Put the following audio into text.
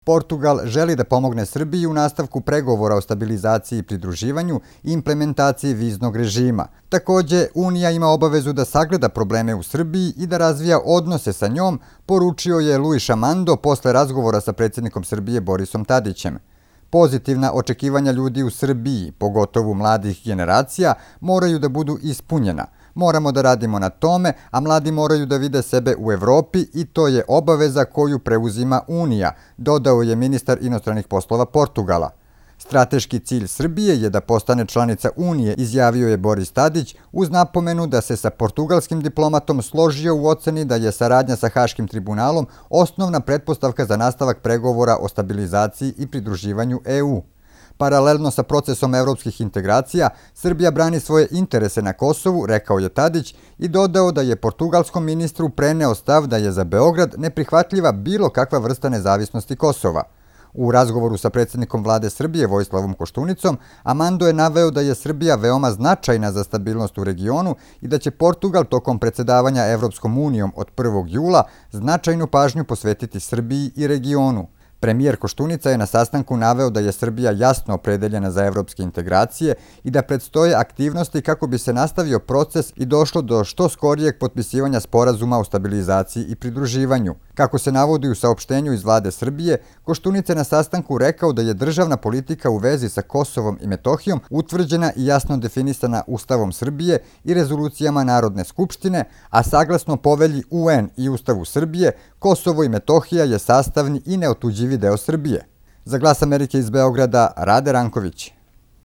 Portugal želi da pomogne Srbiji u nastavku pregovora o stabilizaciji i pridruživanju i implementaciji viznog režima. Takođe, Unija ima obavezu da sagleda probleme u Srbiji i da razvija odnose sa njom, poručio je Luis Amando posle razgovora sa predsjednikom Srbije Borisom Tadićem. Pozitivna očekivanja ljudi u Srbiji, pogotovo mladih generacija, moraju da budu ispunjena. Moramo da radimo na tome, a mladi moraju da vide sebe u Evropi i to je obaveza koju preuzima Unija, dodao je ministar inostranih poslova Portugala. Strateški cilj Srbije je da postane članica Unije, izjavio je Boris Tadić, uz napomenu da se sa portugalskim diplomatom složio u oceni da je saradnja sa Haškim tribunalom osnovna pretpostavka za nastavak pregovora o stabilizaciji i pridruživanju EU. Paralelno sa procesom evropskih integracija, Srbija brani svoje interese na Kosovu, rekao je Tadić i dodao da je portugalskom ministru preneo stav da je za Beograd neprihvatljiva bilo kakva vrsta nezavisnosti Kosova. U razgovoru sa predsjednikom vlade Srbije Vojislavom Koštunicom, Amando je naveo da je Srbija veoma značajna za stabilnost u regionu i da će Portugal tokom predsjedavanja Evropskom unijom od 1. jula značajnu pažnju posvetiti Srbiji i regionu. Premijer Koštunica je na sastanku naveo da je Srbija jasno opredeljena za evropske integracije i da predstoje aktivnosti kako bi se nastavio proces i došlo do što skorijeg potpisivanja sporazuma o stabilizaciji i pridruživanju. Kako se navodi u saopštenju iz vlade Srbije, Koštunica je na sastanku rekao da je državna politika u vezi sa Kosovom i Metohijom utvrđena i jasno definisana Ustavom Srbije i rezolucijama Narodne skupštine, a saglasno povelji UN i Ustavu Srbije, Kosovo i Metohija je sastavni i neotuđivi deo Srbije. Za Glas Amerike iz Beograda, Rade Ranković.